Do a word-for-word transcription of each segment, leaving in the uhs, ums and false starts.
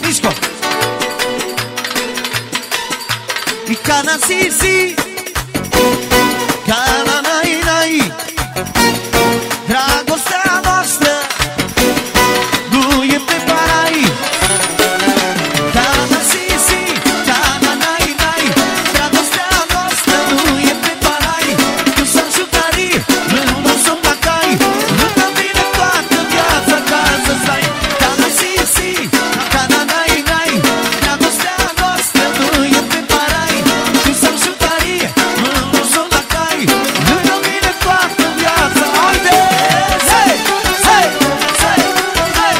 disco. Cana si si, cana nai nai, dragostea noastră nu e pe parai. Cana si si, cana nai nai, dragostea noastră nu e pe parai. Tu să-mi jucării, nu să-mi tacai, lângă mine toată viața ca să stai. Cana si si, cana nai nai, dragostea noastră nu e pe parai. Tu să-mi jucării, nu să-mi tacai, lângă mine toată viața. Haide! Hey! Hey! Hey! Hey!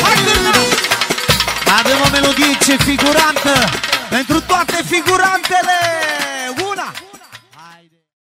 Avem o melodie ce figurantă pentru toate figurantele.